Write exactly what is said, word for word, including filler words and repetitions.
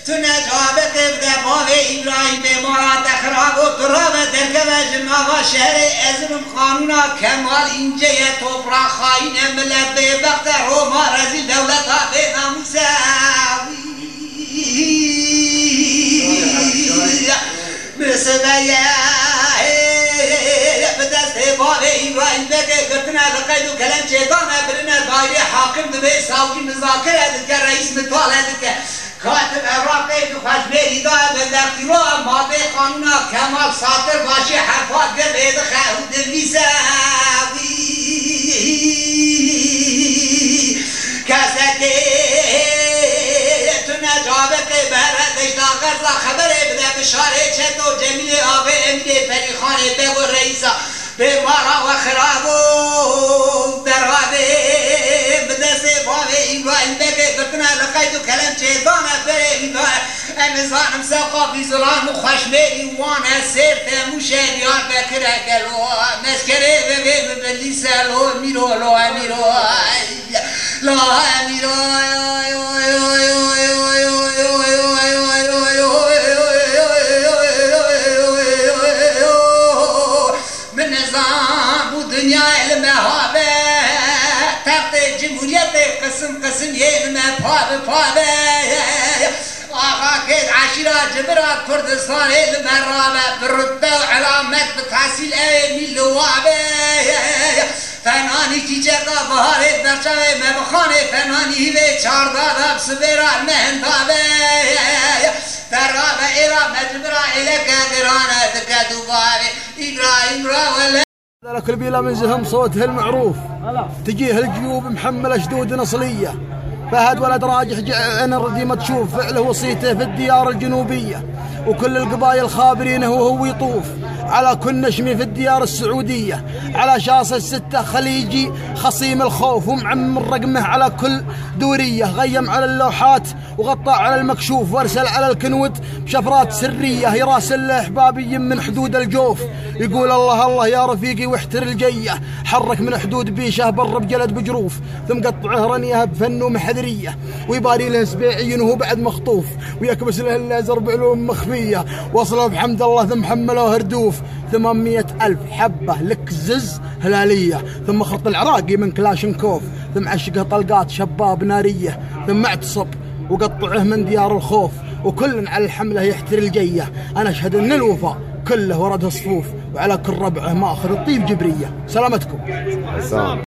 تنجابك بدا باب إبراهيم بمارات أخراب وطراب درك وجمع وشهر أزرم قانونا كمال إنجية توبرا خاين ملت ببقت روما رزيل دولتها بناموساوي مسبيا بدست باب إبراهيم بدا قرتنا بقيد وكلام شيطانا برنا بايري حاكم دبي ساوي مذاكرة دك رئيس مطالة دك كاتب عراقي بخش بيدا بالدكتوراه ماده قانونا كمال ساطر باشي حرفات قبيد خاود الميساوي كاساتي تنجابك بهرد اشتاقر لا خبر بدا بشاري چتو جميل آغي امري فريخاني بگو رئيسا بمارا وخرابو درابي بدست باوي إبراهيم بگه قرتنا لقيدو كلام شيطانا فري امزانم ساقا في ظلام وخشميري وانا سير تموشي ديار بكره قلو مسكري ببي ببلي سالو ميرو لو اميرو لا اميرو من نظام ودنيا المهابة تحت جمهورية قسم قسم يلمى باب باب آقا كيد عشيرة جبرات كردستان المرابة بالرتبة وعلامات بتحصيل أمي اللوابة فناني تيجاقا بهاري برشاوي مبخاني فناني هيوي چاردادا بسبيرا مهندابة فرابة إيرا مجبرا إليك قرانا دكا دوباري إبراهيم راولا لكل بلا من زهم صوته المعروف تجيه الجيوب محملة شدود نصلية فهد ولد راجح انا ردي ما تشوف فعله وصيته في الديار الجنوبية وكل القبائل خابرينه وهو يطوف على كل نشمي في الديار السعودية على شاصة ستة خليجي خصيم الخوف ومعمر رقمه على كل دورية غيم على اللوحات وغطى على المكشوف وارسل على الكنود بشفرات سرية يراسل احبابي من حدود الجوف يقول الله الله يا رفيقي واحتر الجية حرك من حدود بيشه بر بجلد بجروف ثم قطعه رنيه بفن ومحذرية ويباري له سبيعي وهو بعد مخطوف ويكبس له الليزر بعلوم مخفية وصله بحمد الله ثم حمله هردوف ثمانمئة ألف حبة لك زز هلالية ثم خط العراقي من كلاشنكوف ثم عشقه طلقات شباب نارية ثم اعتصب وقطعه من ديار الخوف وكل على الحملة يحتر الجية أنا أشهد أن الوفاء كله ورد صفوف وعلى كل ربعه ما أخذ الطيب جبرية. سلامتكم.